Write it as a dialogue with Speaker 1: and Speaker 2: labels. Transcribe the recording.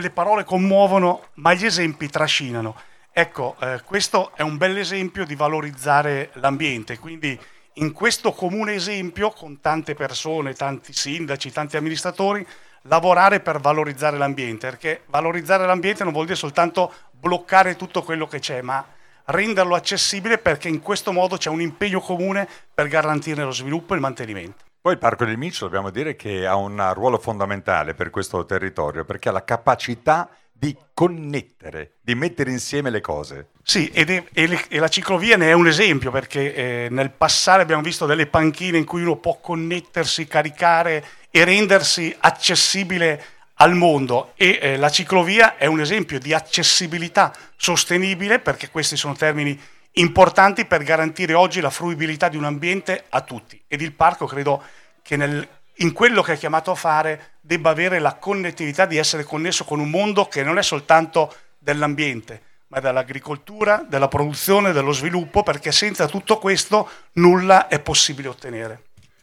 Speaker 1: Le parole commuovono, ma gli esempi trascinano. Ecco, questo è un bel esempio di valorizzare l'ambiente, quindi in questo comune esempio, con tante persone, tanti sindaci, tanti amministratori, lavorare per valorizzare l'ambiente, perché valorizzare l'ambiente non vuol dire soltanto bloccare tutto quello che c'è, ma renderlo accessibile, perché in questo modo c'è un impegno comune per garantirne lo sviluppo e il mantenimento.
Speaker 2: Poi il Parco dei Minci dobbiamo dire che ha un ruolo fondamentale per questo territorio, perché ha la capacità di connettere, di mettere insieme le cose.
Speaker 1: Sì, e la ciclovia ne è un esempio, perché nel passare abbiamo visto delle panchine in cui uno può connettersi, caricare e rendersi accessibile al mondo, e la ciclovia è un esempio di accessibilità sostenibile, perché questi sono termini importanti per garantire oggi la fruibilità di un ambiente a tutti, ed il parco credo che in quello che è chiamato a fare debba avere la connettività di essere connesso con un mondo che non è soltanto dell'ambiente, ma dell'agricoltura, della produzione, dello sviluppo, perché senza tutto questo nulla è possibile ottenere.